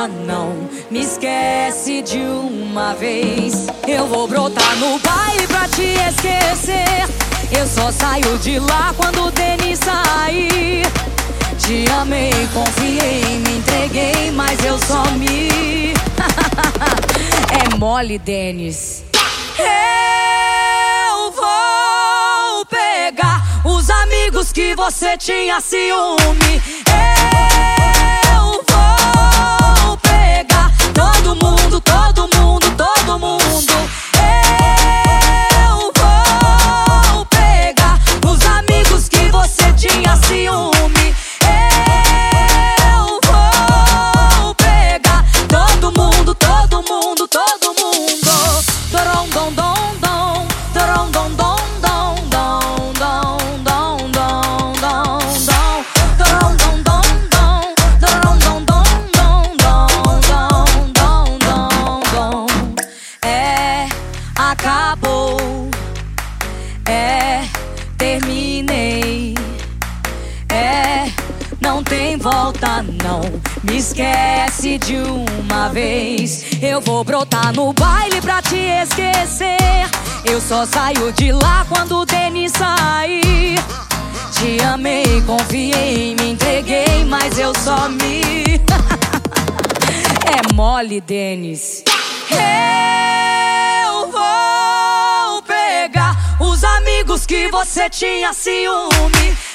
volta não, me esquece de uma vez. Eu vou brotar no baile pra te esquecer. Eu só saio de lá quando o Denis sair. Te amei, confiei, me entreguei, mas eu só me... É mole, Denis. Eu vou pegar os amigos que você tinha ciúme. Eu vou pegar todo mundo, todo mundo, todo mundo. Eu vou pegar os amigos que você tinha ciúme. Eu vou pegar todo mundo, todo mundo, todo mundo. Dorom dom dom dom, dorom dom dom dom dom dom dom dom dom. Dorom dom dom dom, dorom dom dom dom dom dom dom dom. É, acabou. É, terminei. É, não tem volta não, me esquece de uma vez. Eu vou brotar no baile pra te esquecer. Eu só saio de lá quando o Denis sair. Te amei, confiei, me entreguei, mas eu só me... É mole, Denis. Eu vou pegar os amigos que você tinha ciúme.